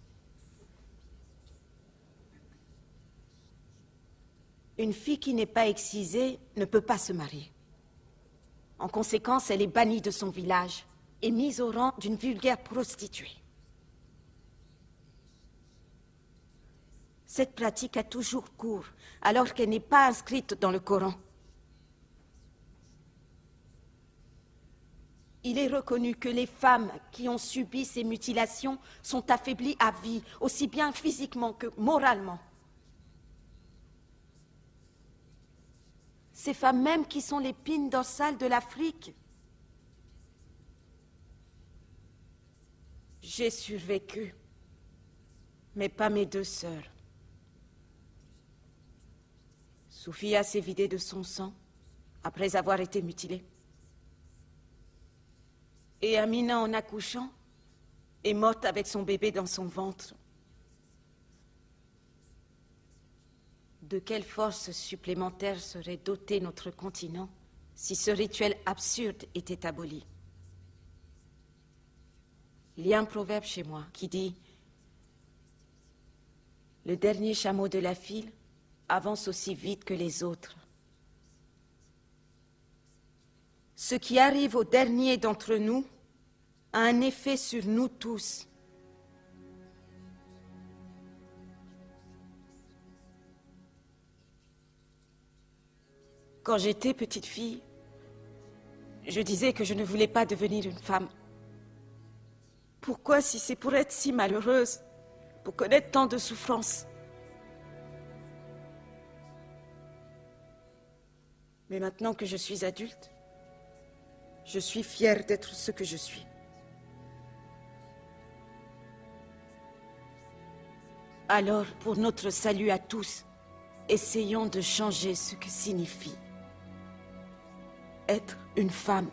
Une fille qui n'est pas excisée ne peut pas se marier. En conséquence, elle est bannie de son village et mise au rang d'une vulgaire prostituée. Cette pratique a toujours cours, alors qu'elle n'est pas inscrite dans le Coran. Il est reconnu que les femmes qui ont subi ces mutilations sont affaiblies à vie, aussi bien physiquement que moralement. Ces femmes même qui sont l'épine dorsale de l'Afrique. J'ai survécu, mais pas mes 2 sœurs. Sophia s'est vidée de son sang après avoir été mutilée. Et Amina, en accouchant, est morte avec son bébé dans son ventre. De quelle force supplémentaire serait doté notre continent si ce rituel absurde était aboli? Il y a un proverbe chez moi qui dit « Le dernier chameau de la file avance aussi vite que les autres. » Ce qui arrive au dernier d'entre nous a un effet sur nous tous. Quand j'étais petite fille, je disais que je ne voulais pas devenir une femme. Pourquoi, si c'est pour être si malheureuse, pour connaître tant de souffrances? Mais maintenant que je suis adulte, je suis fière d'être ce que je suis. Alors, pour notre salut à tous, essayons de changer ce que signifie être une femme.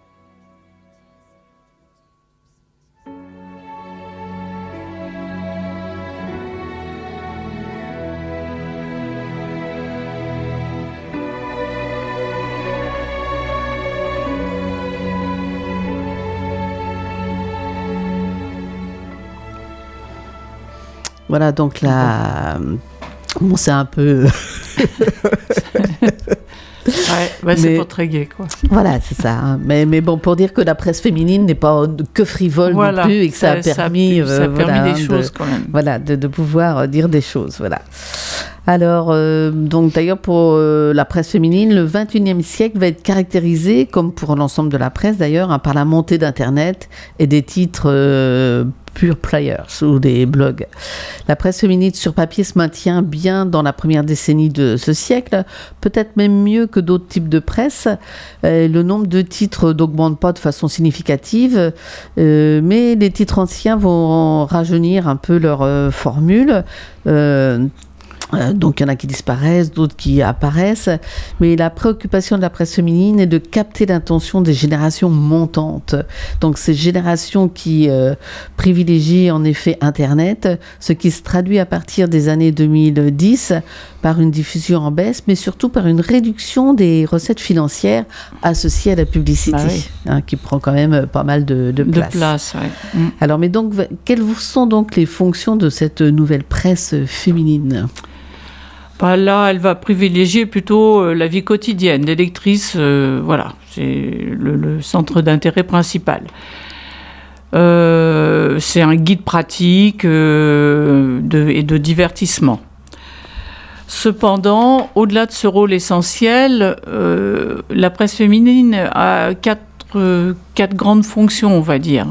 Voilà, donc là, bon, c'est un peu... ouais, c'est pas très gai, quoi. Voilà, c'est ça. Hein. Mais bon, pour dire que la presse féminine n'est pas que frivole non plus et que ça a permis des choses quand même. Voilà, de pouvoir dire des choses, voilà. Alors, donc d'ailleurs pour la presse féminine, le 21e siècle va être caractérisé, comme pour l'ensemble de la presse d'ailleurs, hein, par la montée d'Internet et des titres pure players ou des blogs. La presse féminine sur papier se maintient bien dans la première décennie de ce siècle, peut-être même mieux que d'autres types de presse. Le nombre de titres n'augmente pas de façon significative, mais les titres anciens vont rajeunir un peu leur formule. Donc il y en a qui disparaissent, d'autres qui apparaissent, mais la préoccupation de la presse féminine est de capter l'attention des générations montantes. Donc ces générations qui privilégient en effet Internet, ce qui se traduit à partir des années 2010 par une diffusion en baisse, mais surtout par une réduction des recettes financières associées à la publicité, qui prend quand même pas mal de place. Ouais. Alors, mais donc, quelles sont donc les fonctions de cette nouvelle presse féminine ? Là, elle va privilégier plutôt la vie quotidienne des lectrices. Voilà, c'est le centre d'intérêt principal. C'est un guide pratique et de divertissement. Cependant, au-delà de ce rôle essentiel, la presse féminine a quatre grandes fonctions, on va dire.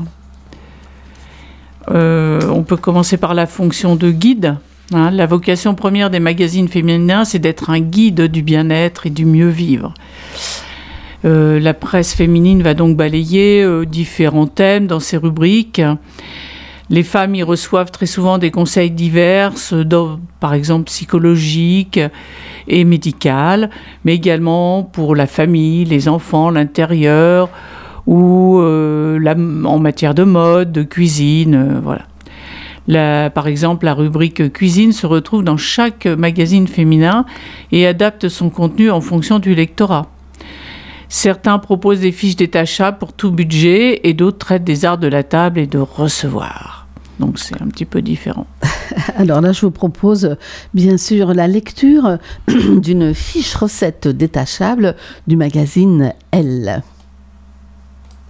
On peut commencer par la fonction de guide. La vocation première des magazines féminins, c'est d'être un guide du bien-être et du mieux vivre. La presse féminine va donc balayer différents thèmes dans ses rubriques. Les femmes y reçoivent très souvent des conseils divers, par exemple psychologiques et médicaux, mais également pour la famille, les enfants, l'intérieur, ou en matière de mode, de cuisine, voilà. Par exemple, la rubrique cuisine se retrouve dans chaque magazine féminin et adapte son contenu en fonction du lectorat. Certains proposent des fiches détachables pour tout budget et d'autres traitent des arts de la table et de recevoir. Donc c'est un petit peu différent. Alors là, je vous propose bien sûr la lecture d'une fiche recette détachable du magazine Elle.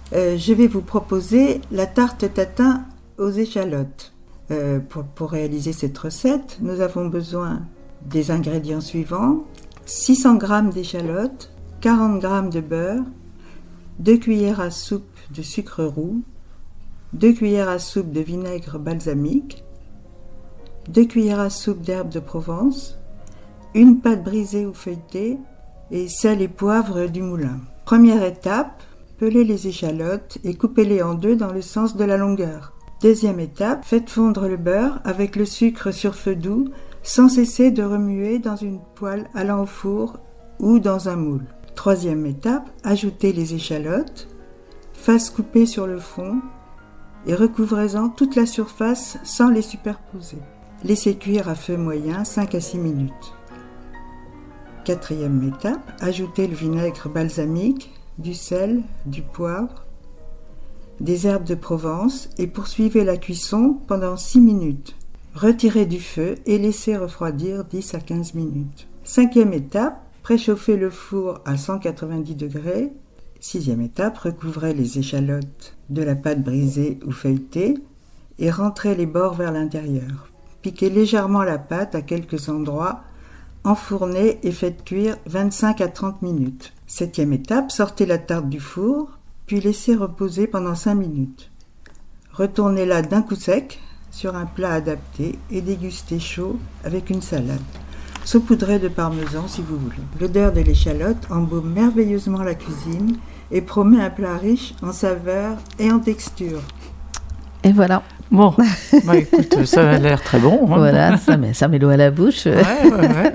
Je vais vous proposer la tarte tatin aux échalotes. Pour réaliser cette recette, nous avons besoin des ingrédients suivants. 600 g d'échalotes, 40 g de beurre, 2 cuillères à soupe de sucre roux, 2 cuillères à soupe de vinaigre balsamique, 2 cuillères à soupe d'herbes de Provence, une pâte brisée ou feuilletée et sel et poivre du moulin. Première étape, pelez les échalotes et coupez-les en deux dans le sens de la longueur. Deuxième étape, faites fondre le beurre avec le sucre sur feu doux sans cesser de remuer dans une poêle allant au four ou dans un moule. Troisième étape, ajoutez les échalotes, face coupée sur le fond et recouvrez-en toute la surface sans les superposer. Laissez cuire à feu moyen 5 à 6 minutes. Quatrième étape, ajoutez le vinaigre balsamique, du sel, du poivre, des herbes de Provence et poursuivez la cuisson pendant 6 minutes. Retirez du feu et laissez refroidir 10 à 15 minutes. Cinquième étape, préchauffez le four à 190 degrés. Sixième étape, recouvrez les échalotes de la pâte brisée ou feuilletée et rentrez les bords vers l'intérieur. Piquez légèrement la pâte à quelques endroits, enfournez et faites cuire 25 à 30 minutes. Septième étape, sortez la tarte du four, puis laissez reposer pendant 5 minutes. Retournez-la d'un coup sec sur un plat adapté et dégustez chaud avec une salade. Saupoudrez de parmesan si vous voulez. L'odeur de l'échalote embaume merveilleusement la cuisine et promet un plat riche en saveurs et en texture. Et voilà. Bon, bah écoute, ça a l'air très bon. Hein. Voilà, ça met l'eau à la bouche. Ouais.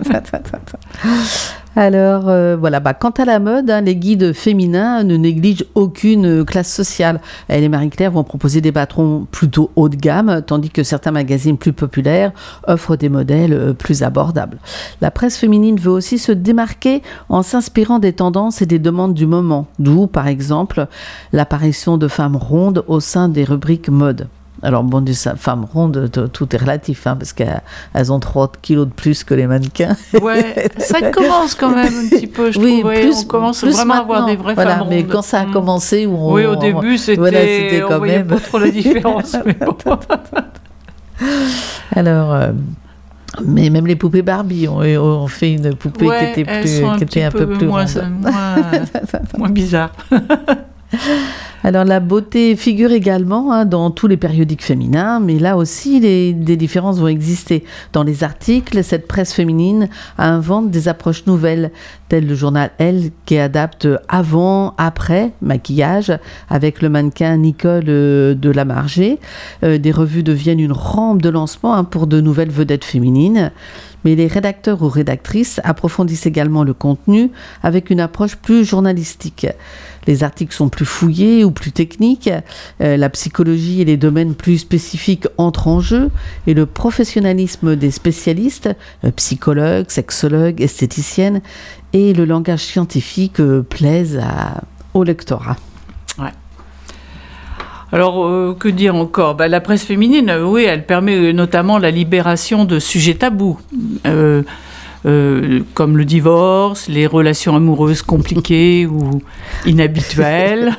Alors, voilà, quant à la mode, les guides féminins ne négligent aucune classe sociale. Elle et Marie-Claire vont proposer des patrons plutôt haut de gamme, tandis que certains magazines plus populaires offrent des modèles plus abordables. La presse féminine veut aussi se démarquer en s'inspirant des tendances et des demandes du moment, d'où, par exemple, l'apparition de femmes rondes au sein des rubriques mode. Alors, bon, des femmes rondes, tout est relatif, parce qu'elles ont 30 kilos de plus que les mannequins. Ouais, ça commence quand même un petit peu, je trouve. On commence vraiment à avoir des vraies femmes rondes. Mais quand ça a commencé... Oui, au début, c'était on voyait pas trop la différence. Mais bon. Alors... mais même les poupées Barbie ont fait une poupée qui était un peu plus moins bizarre. Alors la beauté figure également dans tous les périodiques féminins, mais là aussi des différences vont exister. Dans les articles, cette presse féminine invente des approches nouvelles, tel le journal Elle qui adapte avant, après maquillage avec le mannequin Nicole de la Margée. Des revues deviennent une rampe de lancement pour de nouvelles vedettes féminines. Mais les rédacteurs ou rédactrices approfondissent également le contenu avec une approche plus journalistique. Les articles sont plus fouillés ou plus techniques, la psychologie et les domaines plus spécifiques entrent en jeu et le professionnalisme des spécialistes, psychologues, sexologues, esthéticiennes et le langage scientifique plaisent au lectorat. Ouais. Alors, que dire encore ? La presse féminine, oui, elle permet notamment la libération de sujets tabous, comme le divorce, les relations amoureuses compliquées ou inhabituelles.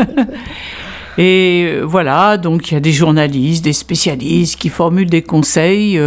Et voilà, donc il y a des journalistes, des spécialistes qui formulent des conseils,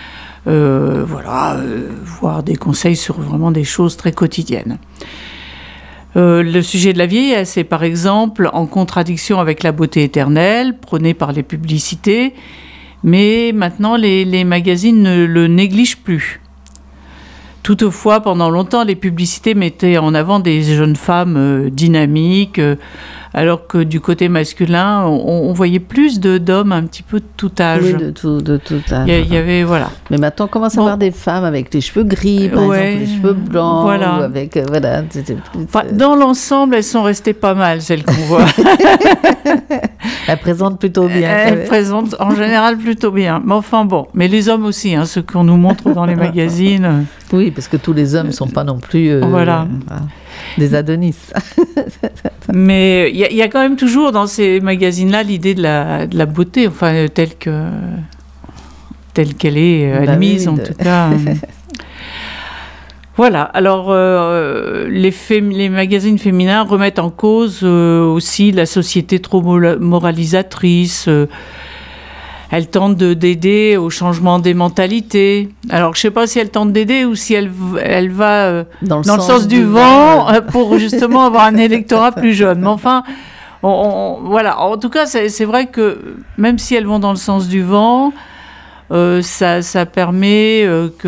voire des conseils sur vraiment des choses très quotidiennes. Le sujet de la vieillesse est par exemple en contradiction avec la beauté éternelle prônée par les publicités, mais maintenant les magazines ne le négligent plus. Toutefois, pendant longtemps, les publicités mettaient en avant des jeunes femmes dynamiques, alors que du côté masculin, on voyait plus d'hommes un petit peu de tout âge. Oui, de tout âge. Il y avait, voilà. Mais maintenant, on commence à voir des femmes avec les cheveux gris, par exemple, les cheveux blancs, voilà. Ou avec, voilà. Dans l'ensemble, elles sont restées pas mal, celles qu'on voit. Elles présentent plutôt bien. Elles présentent en général plutôt bien. Mais enfin bon, mais les hommes aussi, ceux qu'on nous montre dans les magazines. Oui, parce que tous les hommes ne sont pas non plus des Adonis. Mais il y a quand même toujours dans ces magazines-là l'idée de la beauté, enfin telle qu'elle est admise en tout cas. Voilà, alors les magazines féminins remettent en cause aussi la société trop moralisatrice. Elles tentent d'aider au changement des mentalités. Alors, je ne sais pas si elles tentent d'aider ou si elle va dans le sens du vent pour justement avoir un électorat plus jeune. Mais enfin, voilà. En tout cas, c'est vrai que même si elles vont dans le sens du vent, ça permet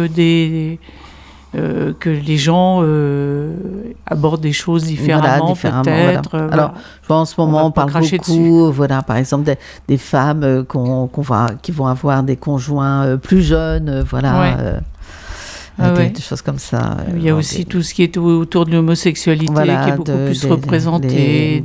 que les gens abordent des choses différemment, peut-être. Voilà. Alors, je vois en ce moment, on parle beaucoup, voilà, par exemple, des femmes qui vont avoir des conjoints plus jeunes, voilà. Ouais. Des choses comme ça. Il y a aussi tout ce qui est autour de l'homosexualité, voilà, qui est beaucoup plus représenté.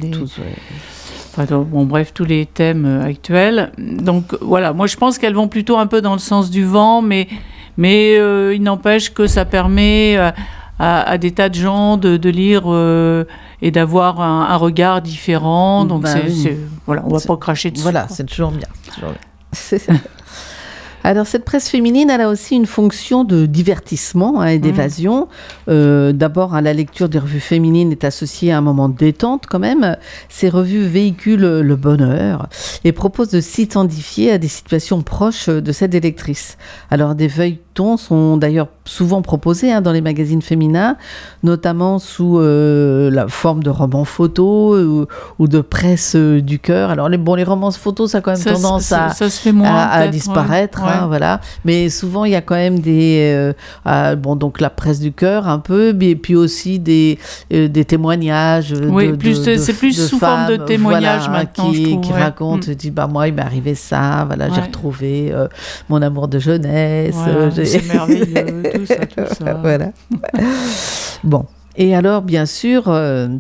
Bref, tous les thèmes actuels. Donc, voilà, moi, je pense qu'elles vont plutôt un peu dans le sens du vent, mais il n'empêche que ça permet à des tas de gens de lire et d'avoir un regard différent. Donc, voilà, on ne va pas cracher dessus. Voilà, c'est toujours bien. Alors, cette presse féminine, elle a aussi une fonction de divertissement et d'évasion. D'abord, la lecture des revues féminines est associée à un moment de détente quand même. Ces revues véhiculent le bonheur et proposent de s'identifier à des situations proches de celles des lectrices. Alors, des feuilletons sont d'ailleurs souvent proposés dans les magazines féminins, notamment sous la forme de romans photos ou de presse du cœur. Alors, les romans photos, ça a quand même tendance à disparaître. Ouais. Voilà. Mais souvent, il y a quand même donc la presse du cœur un peu, mais puis aussi des témoignages. Oui, c'est plus sous forme de témoignages maintenant, je trouve. Qui racontent, disent, moi, il m'est arrivé ça, voilà, j'ai retrouvé mon amour de jeunesse. C'est merveilleux, tout ça. Voilà. Bon. Et alors, bien sûr, on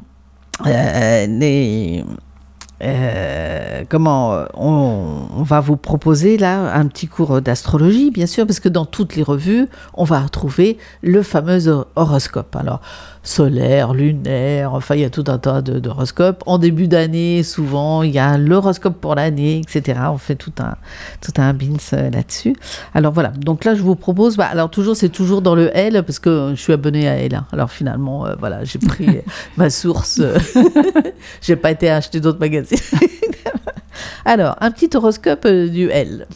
va vous proposer là un petit cours d'astrologie, bien sûr, parce que dans toutes les revues, on va retrouver le fameux horoscope. Alors, solaire, lunaire, enfin, il y a tout un tas d'horoscopes. En début d'année, souvent, il y a l'horoscope pour l'année, etc. On fait tout un bins là-dessus. Alors, voilà. Donc là, je vous propose, c'est toujours dans le L, parce que je suis abonnée à L. Alors, finalement, voilà, j'ai pris ma source. J'ai pas été acheter d'autres magazines. Alors, un petit horoscope du L.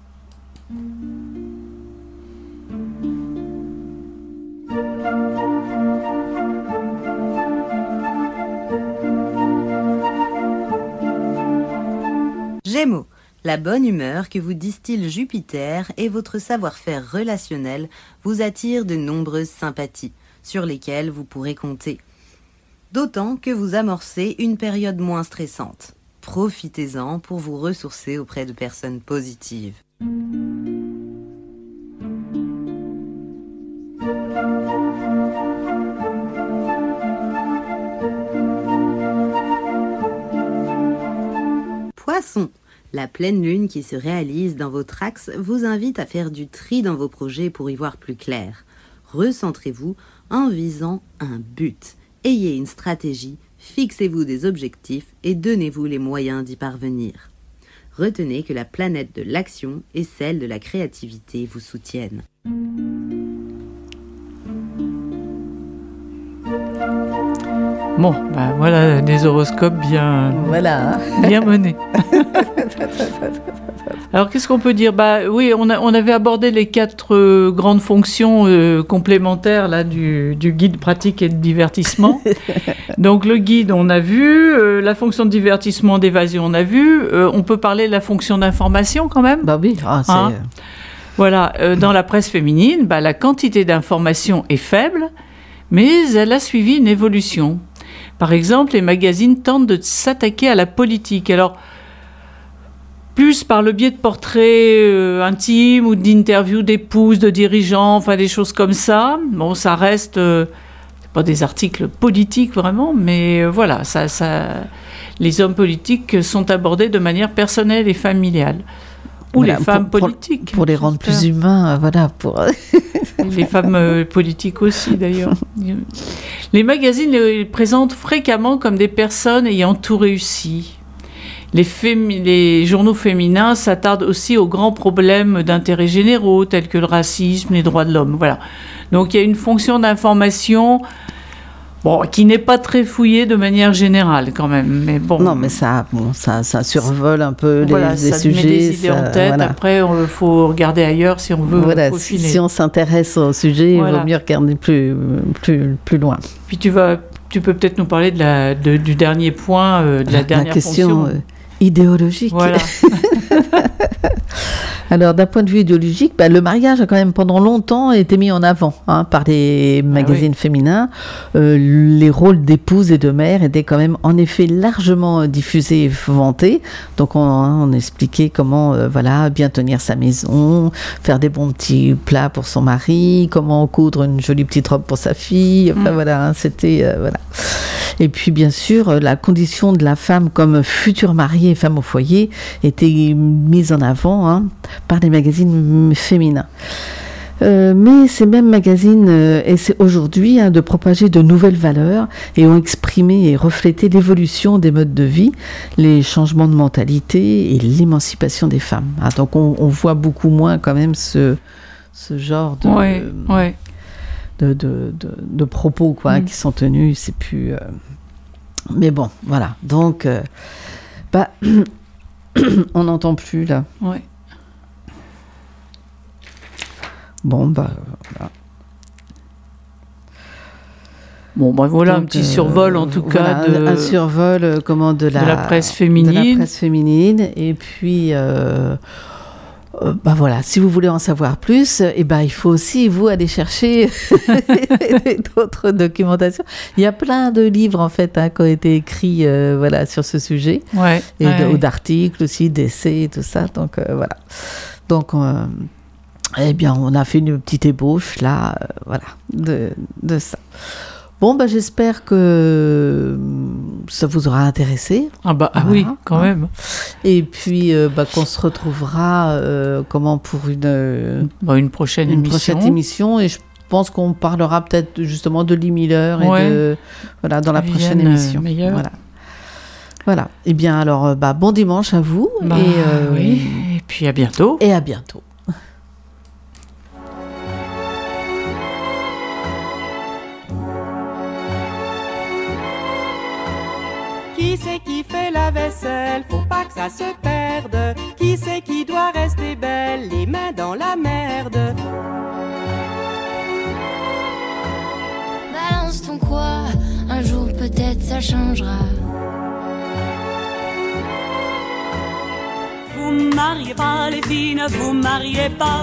Gémeaux, la bonne humeur que vous distille Jupiter et votre savoir-faire relationnel vous attire de nombreuses sympathies sur lesquelles vous pourrez compter. D'autant que vous amorcez une période moins stressante. Profitez-en pour vous ressourcer auprès de personnes positives. Poissons, la pleine lune qui se réalise dans votre axe vous invite à faire du tri dans vos projets pour y voir plus clair. Recentrez-vous en visant un but. Ayez une stratégie, fixez-vous des objectifs et donnez-vous les moyens d'y parvenir. Retenez que la planète de l'action et celle de la créativité vous soutiennent. Bon, voilà des horoscopes bien menés. Alors, qu'est-ce qu'on peut dire ? Oui, on avait abordé les 4 grandes fonctions complémentaires là, du guide pratique et de divertissement. Donc, le guide, on a vu. La fonction de divertissement, d'évasion, on a vu. On peut parler de la fonction d'information quand même ? Oui. Voilà, dans la presse féminine, la quantité d'informations est faible, mais elle a suivi une évolution. Par exemple, les magazines tentent de s'attaquer à la politique. Alors, plus par le biais de portraits intimes ou d'interviews d'épouses, de dirigeants, enfin des choses comme ça. Bon, ça reste c'est pas des articles politiques vraiment, mais voilà, les hommes politiques sont abordés de manière personnelle et familiale. Ou les femmes politiques. Pour les rendre plus humains, Les femmes politiques aussi, d'ailleurs. Les magazines les présentent fréquemment comme des personnes ayant tout réussi. les journaux féminins s'attardent aussi aux grands problèmes d'intérêt généraux, tels que le racisme, les droits de l'homme. Voilà. Donc il y a une fonction d'information qui n'est pas très fouillée de manière générale quand même. Mais bon. Non, mais ça survole un peu les ça sujets. Met des idées en tête. Voilà. Après, il faut regarder ailleurs si on veut peaufiner. Si on s'intéresse au sujet, il vaut mieux regarder plus loin. Puis tu peux peut-être nous parler du dernier point, de la dernière question fonction. Idéologique. Voilà. Alors, d'un point de vue idéologique, le mariage a quand même pendant longtemps été mis en avant par les magazines féminins. Les rôles d'épouse et de mère étaient quand même en effet largement diffusés et vantés. Donc, on expliquait comment bien tenir sa maison, faire des bons petits plats pour son mari, comment coudre une jolie petite robe pour sa fille. Enfin, c'était... Et puis, bien sûr, la condition de la femme comme future mariée et femme au foyer était mise en avant par les magazines féminins. Mais ces mêmes magazines essaient aujourd'hui de propager de nouvelles valeurs et ont exprimé et reflété l'évolution des modes de vie, les changements de mentalité et l'émancipation des femmes. Donc, on voit beaucoup moins quand même ce genre de propos qui sont tenus. C'est plus... Mais bon, voilà. Donc, on n'entend plus, là. Ouais. Bon, voilà. Bon, voilà, donc, un petit survol, en tout cas. Un survol, de la presse féminine. De la presse féminine. Et puis... si vous voulez en savoir plus, il faut aussi, vous, aller chercher d'autres documentations. Il y a plein de livres, en fait, qui ont été écrits sur ce sujet. Ou d'articles aussi, d'essais, tout ça. Donc, voilà. Donc, on a fait une petite ébauche, là, de ça. Bon, j'espère que ça vous aura intéressé. Oui, quand même. Et puis, qu'on se retrouvera pour une prochaine émission. Et je pense qu'on parlera peut-être justement de Lee Miller et dans la prochaine émission. Voilà. Eh bien, alors, bon dimanche à vous. Et puis à bientôt. Et à bientôt. Qui c'est qui fait la vaisselle? Faut pas que ça se perde. Qui c'est qui doit rester belle? Les mains dans la merde. Balance ton quoi? Un jour peut-être ça changera. Vous mariez pas les filles, ne vous mariez pas.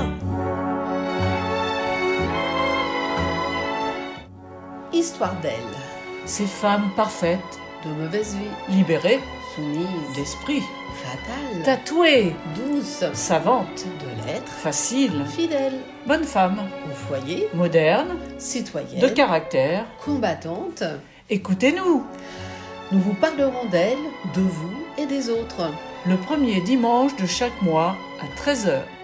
Histoire d'elle. Ces femmes parfaites, de mauvaise vie, libérée, soumise, d'esprit, fatale, tatouée, douce, savante, de l'être, facile, fidèle, bonne femme, au foyer, moderne, citoyenne, de caractère, combattante. Écoutez-nous. Nous vous parlerons d'elle, de vous et des autres. Le premier dimanche de chaque mois à 13h.